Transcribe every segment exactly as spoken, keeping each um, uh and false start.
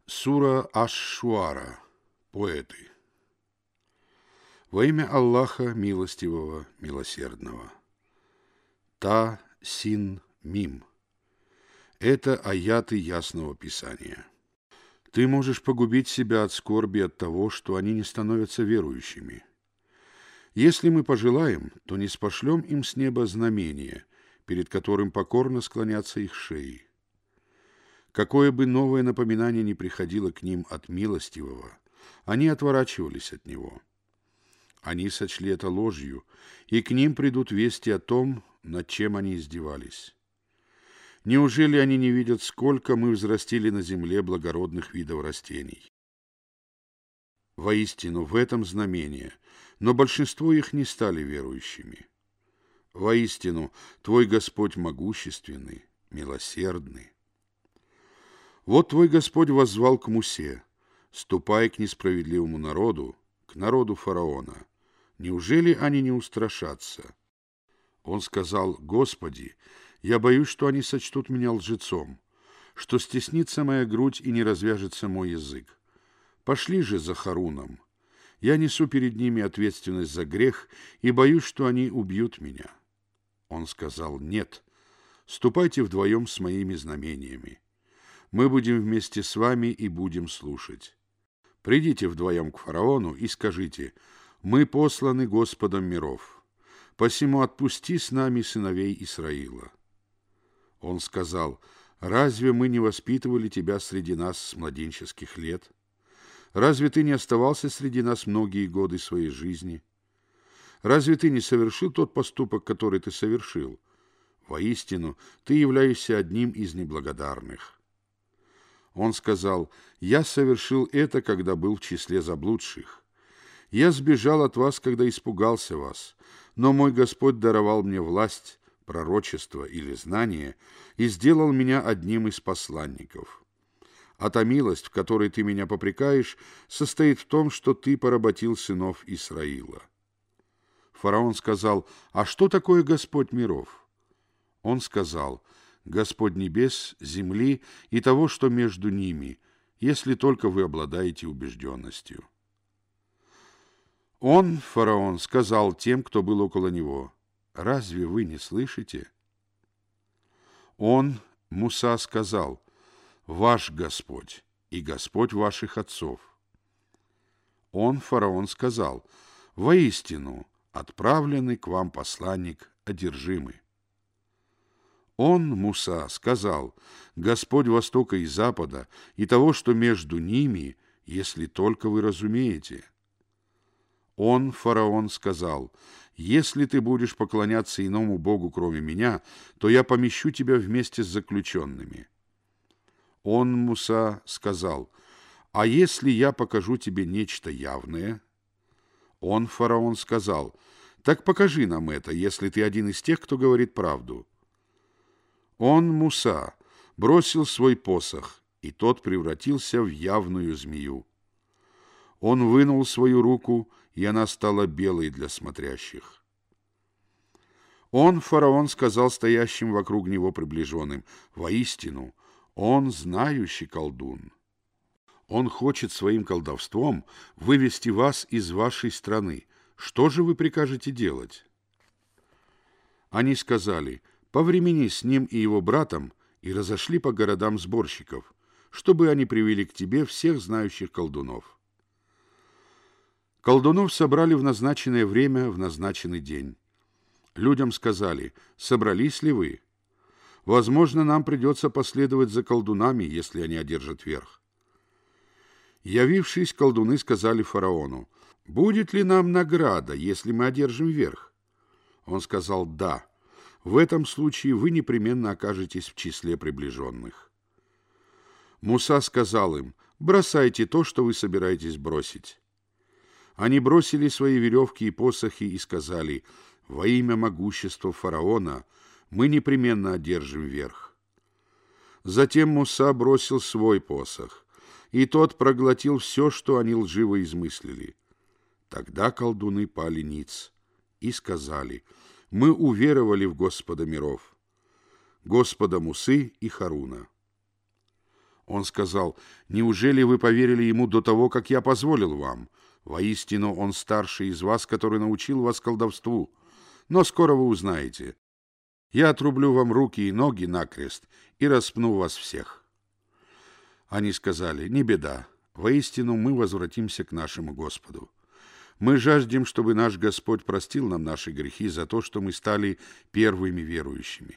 Сура Аш-Шуара. Поэты. Во имя Аллаха Милостивого, Милосердного. Та-Син-Мим. Это аяты Ясного Писания. Ты можешь погубить себя от скорби от того, что они не становятся верующими. Если мы пожелаем, то не спошлем им с неба знамение, перед которым покорно склонятся их шеи. Какое бы новое напоминание ни приходило к ним от Милостивого, они отворачивались от него. Они сочли это ложью, и к ним придут вести о том, над чем они издевались. Неужели они не видят, сколько мы взрастили на земле благородных видов растений? Воистину, в этом знамение, но большинство их не стали верующими. Воистину, Твой Господь могущественный, милосердный. Вот Твой Господь воззвал к Мусе: «Ступай к несправедливому народу, к народу фараона. Неужели они не устрашатся?» Он сказал: «Господи, я боюсь, что они сочтут меня лжецом, что стеснится моя грудь и не развяжется мой язык. Пошли же за Харуном. Я несу перед ними ответственность за грех и боюсь, что они убьют меня». Он сказал: «Нет, ступайте вдвоем с моими знамениями. Мы будем вместе с вами и будем слушать. Придите вдвоем к фараону и скажите: мы посланы Господом миров, посему отпусти с нами сыновей Исраила». Он сказал: «Разве мы не воспитывали тебя среди нас с младенческих лет? Разве ты не оставался среди нас многие годы своей жизни? Разве ты не совершил тот поступок, который ты совершил? Воистину, ты являешься одним из неблагодарных». Он сказал: «Я совершил это, когда был в числе заблудших. Я сбежал от вас, когда испугался вас, но мой Господь даровал мне власть, пророчество или знание и сделал меня одним из посланников. А та милость, в которой ты меня попрекаешь, состоит в том, что ты поработил сынов Исраила». Фараон сказал: «А что такое Господь миров?» Он сказал: «Господь небес, земли и того, что между ними, если только вы обладаете убежденностью». Он, фараон, сказал тем, кто был около него: «Разве вы не слышите?» Он, Муса, сказал: «Ваш Господь и Господь ваших отцов». Он, фараон, сказал: «Воистину, отправленный к вам посланник одержимый». Он, Муса, сказал: «Господь Востока и Запада и того, что между ними, если только вы разумеете». Он, фараон, сказал: «Если ты будешь поклоняться иному богу, кроме меня, то я помещу тебя вместе с заключенными». Он, Муса, сказал: «А если я покажу тебе нечто явное?» Он, фараон, сказал: «Так покажи нам это, если ты один из тех, кто говорит правду». Он, Муса, бросил свой посох, и тот превратился в явную змею. Он вынул свою руку, и она стала белой для смотрящих. Он, фараон, сказал стоящим вокруг него приближенным: «Воистину, он знающий колдун. Он хочет своим колдовством вывести вас из вашей страны. Что же вы прикажете делать?» Они сказали: «Повремени с ним и его братом», и разошли по городам сборщиков, чтобы они привели к тебе всех знающих колдунов. Колдунов собрали в назначенное время, в назначенный день. Людям сказали: «Собрались ли вы? Возможно, нам придется последовать за колдунами, если они одержат верх». Явившись, колдуны сказали фараону: «Будет ли нам награда, если мы одержим верх?» Он сказал: «Да. В этом случае вы непременно окажетесь в числе приближенных». Муса сказал им: «Бросайте то, что вы собираетесь бросить». Они бросили свои веревки и посохи и сказали: «Во имя могущества фараона мы непременно одержим верх». Затем Муса бросил свой посох, и тот проглотил все, что они лживо измыслили. Тогда колдуны пали ниц и сказали: «Мы уверовали в Господа миров, Господа Мусы и Харуна». Он сказал: «Неужели вы поверили ему до того, как я позволил вам? Воистину, он старший из вас, который научил вас колдовству. Но скоро вы узнаете. Я отрублю вам руки и ноги накрест и распну вас всех». Они сказали: «Не беда, воистину мы возвратимся к нашему Господу. Мы жаждем, чтобы наш Господь простил нам наши грехи за то, что мы стали первыми верующими».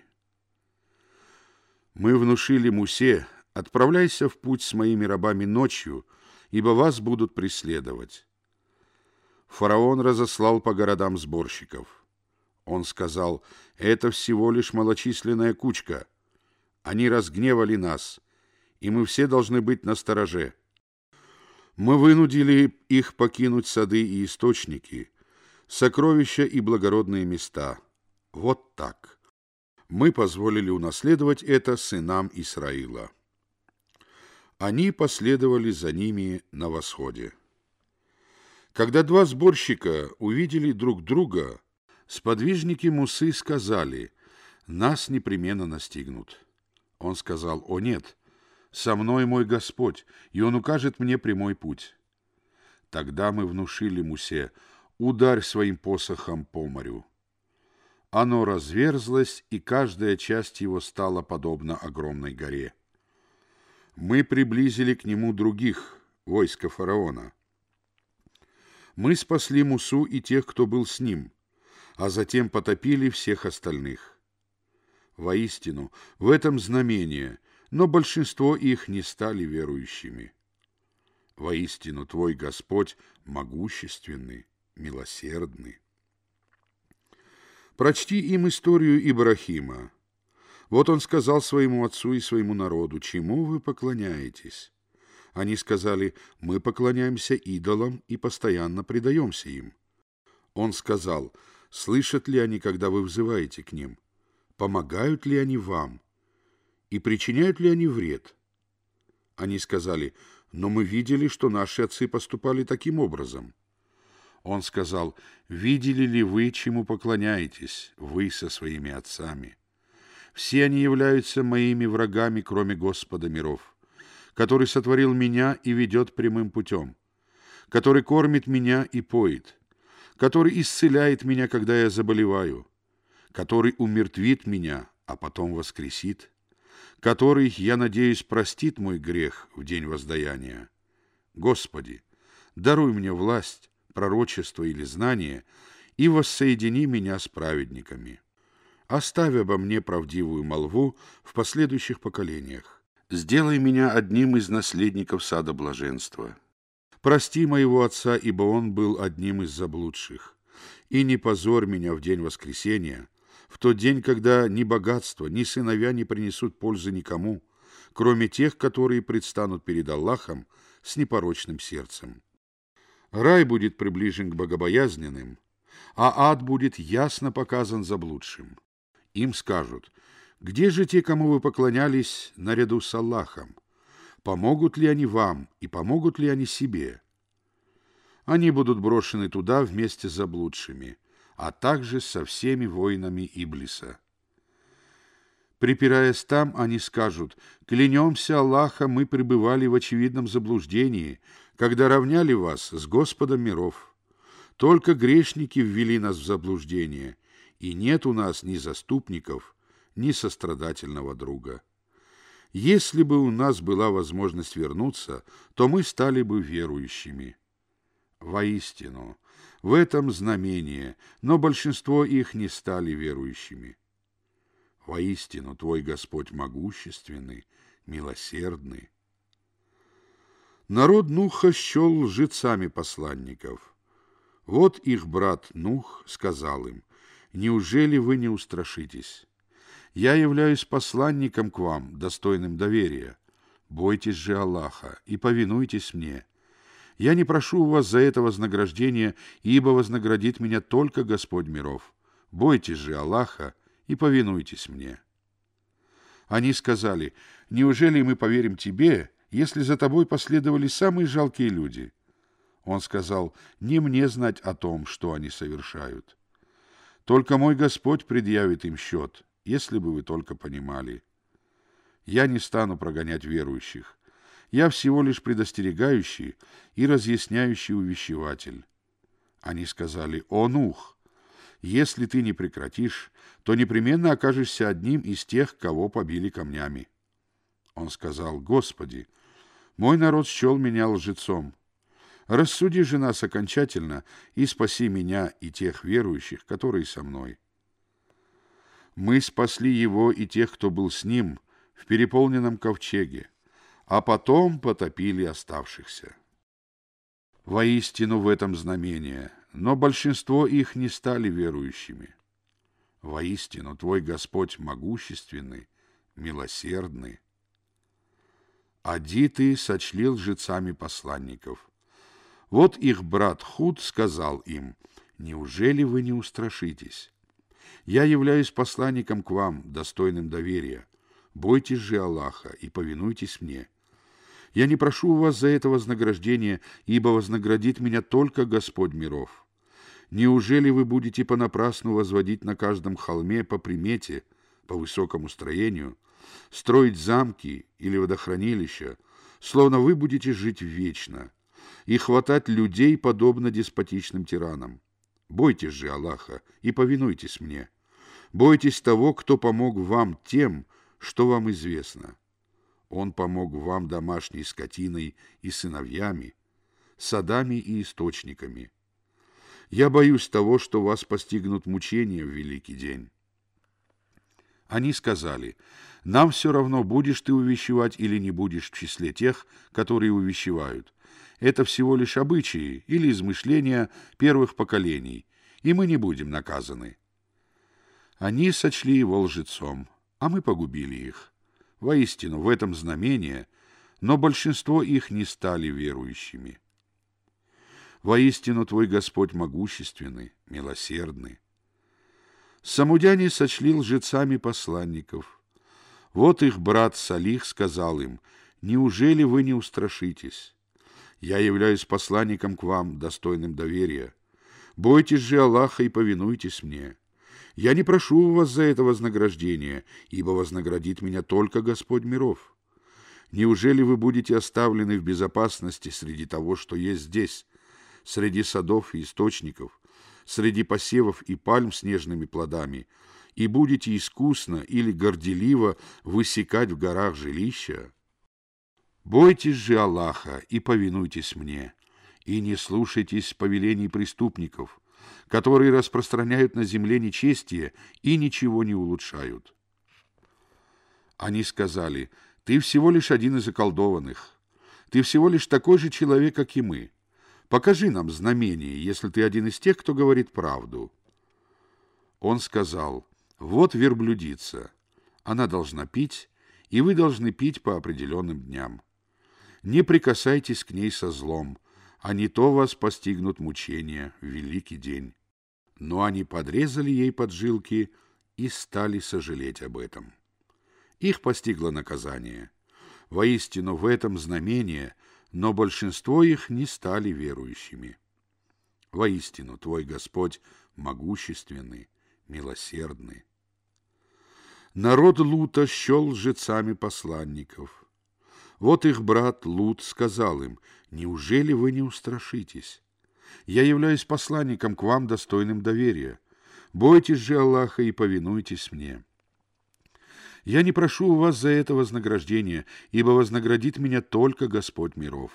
Мы внушили Мусе: «Отправляйся в путь с моими рабами ночью, ибо вас будут преследовать». Фараон разослал по городам сборщиков. Он сказал: «Это всего лишь малочисленная кучка. Они разгневали нас, и мы все должны быть настороже. Мы вынудили их покинуть сады и источники, сокровища и благородные места. Вот так. Мы позволили унаследовать это сынам Исраила». Они последовали за ними на восходе. Когда два сборщика увидели друг друга, сподвижники Мусы сказали: «Нас непременно настигнут». Он сказал: «О нет, со мной мой Господь, и Он укажет мне прямой путь». Тогда мы внушили Мусе: «Ударь своим посохом по морю». Оно разверзлось, и каждая часть его стала подобна огромной горе. Мы приблизили к нему других, войска фараона. Мы спасли Мусу и тех, кто был с ним, а затем потопили всех остальных. Воистину, в этом знамение, но большинство их не стали верующими. Воистину, твой Господь могущественный, милосердный. Прочти им историю Ибрахима. Вот он сказал своему отцу и своему народу: «Чему вы поклоняетесь?» Они сказали: «Мы поклоняемся идолам и постоянно предаемся им». Он сказал: «Слышат ли они, когда вы взываете к ним? Помогают ли они вам? И причиняют ли они вред?» Они сказали: «Но мы видели, что наши отцы поступали таким образом». Он сказал: «Видели ли вы, чему поклоняетесь, вы со своими отцами? Все они являются моими врагами, кроме Господа миров, который сотворил меня и ведет прямым путем, который кормит меня и поит, который исцеляет меня, когда я заболеваю, который умертвит меня, а потом воскресит, который, я надеюсь, простит мой грех в день воздаяния. Господи, даруй мне власть, пророчество или знание, и воссоедини меня с праведниками. Оставь обо мне правдивую молву в последующих поколениях. Сделай меня одним из наследников сада блаженства. Прости моего отца, ибо он был одним из заблудших. И не позорь меня в день воскресения, в тот день, когда ни богатство, ни сыновья не принесут пользы никому, кроме тех, которые предстанут перед Аллахом с непорочным сердцем. Рай будет приближен к богобоязненным, а ад будет ясно показан заблудшим. Им скажут: «Где же те, кому вы поклонялись наряду с Аллахом? Помогут ли они вам и помогут ли они себе?» Они будут брошены туда вместе с заблудшими, а также со всеми воинами Иблиса. Припираясь там, они скажут: «Клянемся Аллахом, мы пребывали в очевидном заблуждении, когда равняли вас с Господом миров. Только грешники ввели нас в заблуждение, и нет у нас ни заступников, ни сострадательного друга. Если бы у нас была возможность вернуться, то мы стали бы верующими». Воистину, в этом знамение, но большинство их не стали верующими. Воистину, твой Господь могущественный, милосердный. Народ Нуха счел лжецами посланников. Вот их брат Нух сказал им: «Неужели вы не устрашитесь? Я являюсь посланником к вам, достойным доверия. Бойтесь же Аллаха и повинуйтесь мне. Я не прошу у вас за это вознаграждения, ибо вознаградит меня только Господь миров. Бойтесь же Аллаха и повинуйтесь мне». Они сказали: «Неужели мы поверим тебе, если за тобой последовали самые жалкие люди?» Он сказал: «Не мне знать о том, что они совершают. Только мой Господь предъявит им счет, если бы вы только понимали. Я не стану прогонять верующих, Я всего лишь предостерегающий и разъясняющий увещеватель». Они сказали: «О, Нух, если ты не прекратишь, то непременно окажешься одним из тех, кого побили камнями». Он сказал: «Господи, мой народ счел меня лжецом. Рассуди же нас окончательно и спаси меня и тех верующих, которые со мной». Мы спасли его и тех, кто был с ним, в переполненном ковчеге, а потом потопили оставшихся. Воистину в этом знамение, но большинство их не стали верующими. Воистину твой Господь могущественный, милосердный. Адиты сочли лжецами посланников. Вот их брат Худ сказал им: «Неужели вы не устрашитесь? Я являюсь посланником к вам, достойным доверия. Бойтесь же Аллаха и повинуйтесь мне. Я не прошу у вас за это вознаграждения, ибо вознаградит меня только Господь миров. Неужели вы будете понапрасну возводить на каждом холме по примете, по высокому строению, строить замки или водохранилища, словно вы будете жить вечно, и хватать людей, подобно деспотичным тиранам? Бойтесь же Аллаха и повинуйтесь мне. Бойтесь того, кто помог вам тем, что вам известно. Он помог вам домашней скотиной и сыновьями, садами и источниками. Я боюсь того, что вас постигнут мучения в великий день». Они сказали: «Нам все равно, будешь ты увещевать или не будешь в числе тех, которые увещевают. Это всего лишь обычаи или измышления первых поколений, и мы не будем наказаны». Они сочли его лжецом, а мы погубили их. Воистину, в этом знамение, но большинство их не стали верующими. Воистину, твой Господь могущественный, милосердный. Самудяне сочли лжецами посланников. Вот их брат Салих сказал им: «Неужели вы не устрашитесь? Я являюсь посланником к вам, достойным доверия. Бойтесь же Аллаха и повинуйтесь мне. Я не прошу у вас за это вознаграждения, ибо вознаградит меня только Господь миров. Неужели вы будете оставлены в безопасности среди того, что есть здесь, среди садов и источников, среди посевов и пальм с нежными плодами, и будете искусно или горделиво высекать в горах жилища? Бойтесь же Аллаха и повинуйтесь мне, и не слушайтесь повелений преступников, которые распространяют на земле нечестие и ничего не улучшают». Они сказали: «Ты всего лишь один из околдованных. Ты всего лишь такой же человек, как и мы. Покажи нам знамение, если ты один из тех, кто говорит правду». Он сказал: «Вот верблюдица. Она должна пить, и вы должны пить по определенным дням. Не прикасайтесь к ней со злом, а не то вас постигнут мучения в великий день». Но они подрезали ей поджилки и стали сожалеть об этом. Их постигло наказание. Воистину в этом знамение, но большинство их не стали верующими. Воистину твой Господь могущественный, милосердный. Народ Лута счел лжецами посланников. Вот их брат Лут сказал им: «Неужели вы не устрашитесь? Я являюсь посланником к вам, достойным доверия. Бойтесь же Аллаха и повинуйтесь мне. Я не прошу у вас за это вознаграждения, ибо вознаградит меня только Господь миров.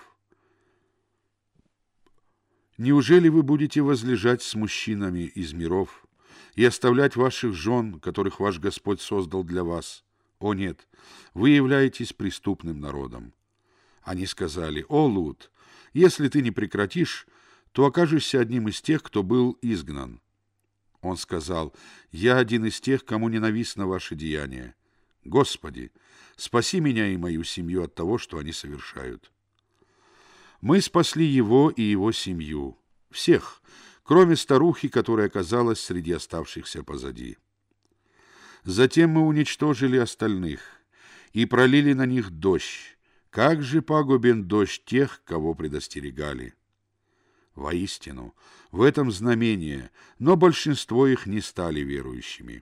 Неужели вы будете возлежать с мужчинами из миров и оставлять ваших жен, которых ваш Господь создал для вас? О нет, вы являетесь преступным народом». Они сказали: «О, Лут, если ты не прекратишь, то окажешься одним из тех, кто был изгнан». Он сказал: «Я один из тех, кому ненавистно ваше деяние. Господи, спаси меня и мою семью от того, что они совершают». Мы спасли его и его семью, всех, кроме старухи, которая оказалась среди оставшихся позади. Затем мы уничтожили остальных и пролили на них дождь. Как же пагубен дождь тех, кого предостерегали! Воистину, в этом знамение, но большинство их не стали верующими.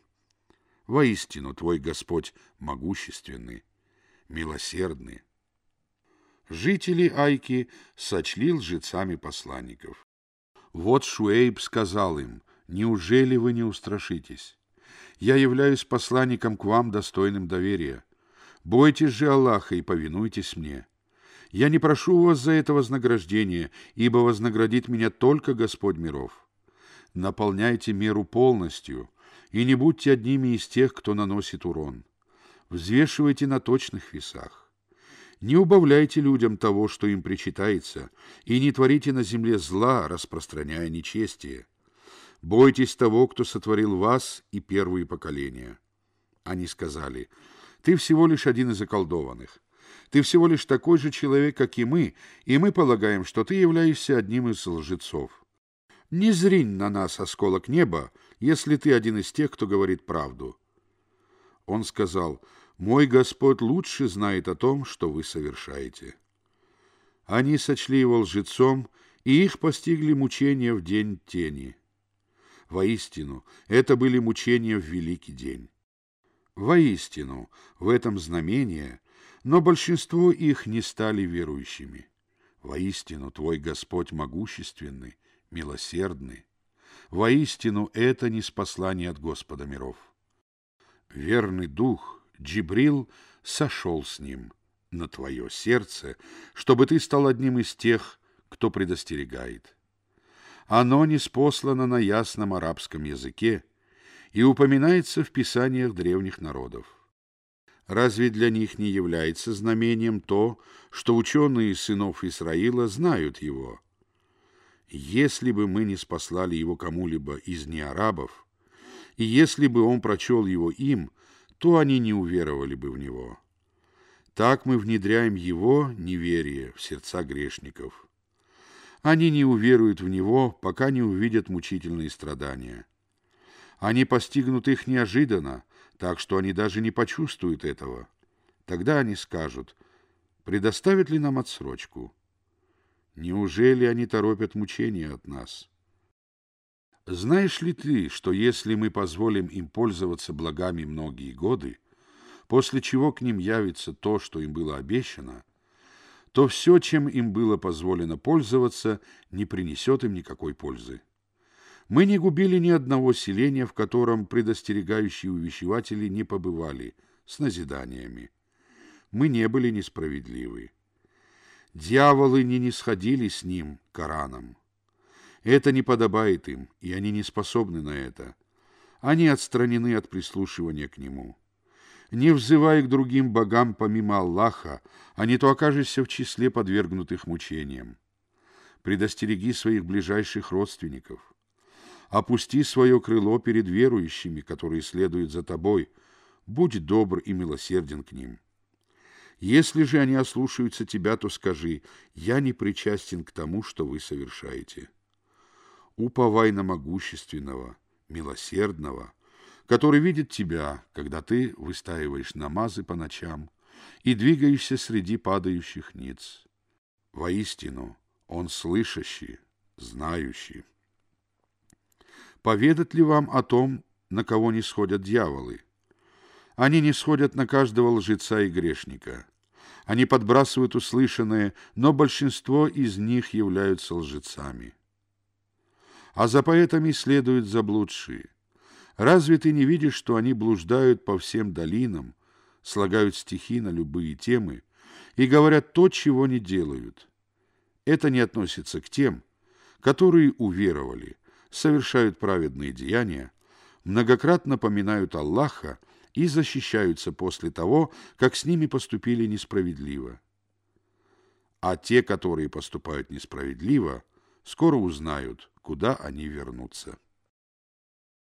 Воистину, твой Господь могущественный, милосердный. Жители Айки сочли лжецами посланников. Вот Шуэйб сказал им: «Неужели вы не устрашитесь? Я являюсь посланником к вам, достойным доверия. Бойтесь же Аллаха и повинуйтесь мне. Я не прошу у вас за это вознаграждения, ибо вознаградит меня только Господь миров. Наполняйте меру полностью, и не будьте одними из тех, кто наносит урон. Взвешивайте на точных весах. Не убавляйте людям того, что им причитается, и не творите на земле зла, распространяя нечестие. Бойтесь того, кто сотворил вас и первые поколения». Они сказали: «Ты всего лишь один из околдованных. Ты всего лишь такой же человек, как и мы, и мы полагаем, что ты являешься одним из лжецов. Не зринь на нас осколок неба, если ты один из тех, кто говорит правду». Он сказал: «Мой Господь лучше знает о том, что вы совершаете». Они сочли его лжецом, и их постигли мучения в день тени. Воистину, это были мучения в великий день. Воистину, в этом знамение, но большинство их не стали верующими. Воистину, твой Господь могущественный, милосердный. Воистину, это ниспослание от Господа миров. Верный дух Джибрил сошел с ним на твое сердце, чтобы ты стал одним из тех, кто предостерегает. Оно ниспослано на ясном арабском языке и упоминается в писаниях древних народов. Разве для них не является знамением то, что ученые сынов Исраила знают его? Если бы мы не спаслали его кому-либо из неарабов, и если бы он прочел его им, то они не уверовали бы в него. Так мы внедряем его неверие в сердца грешников. Они не уверуют в него, пока не увидят мучительные страдания. Они постигнут их неожиданно, так что они даже не почувствуют этого. Тогда они скажут: предоставят ли нам отсрочку? Неужели они торопят мучения от нас? Знаешь ли ты, что если мы позволим им пользоваться благами многие годы, после чего к ним явится то, что им было обещано, то все, чем им было позволено пользоваться, не принесет им никакой пользы? Мы не губили ни одного селения, в котором предостерегающие увещеватели не побывали, с назиданиями. Мы не были несправедливы. Дьяволы не нисходили с ним, Кораном. Это не подобает им, и они не способны на это. Они отстранены от прислушивания к нему. Не взывай к другим богам помимо Аллаха, а не то окажешься в числе подвергнутых мучениям. Предостереги своих ближайших родственников. Опусти свое крыло перед верующими, которые следуют за тобой. Будь добр и милосерден к ним. Если же они ослушаются тебя, то скажи: я не причастен к тому, что вы совершаете. Уповай на могущественного, милосердного, который видит тебя, когда ты выстаиваешь намазы по ночам и двигаешься среди падающих ниц. Воистину, он слышащий, знающий. Поведать ли вам о том, на кого не сходят дьяволы? Они не сходят на каждого лжеца и грешника. Они подбрасывают услышанное, но большинство из них являются лжецами. А за поэтами следуют заблудшие. Разве ты не видишь, что они блуждают по всем долинам, слагают стихи на любые темы и говорят то, чего не делают? Это не относится к тем, которые уверовали, совершают праведные деяния, многократно поминают Аллаха и защищаются после того, как с ними поступили несправедливо. А те, которые поступают несправедливо, скоро узнают, куда они вернутся.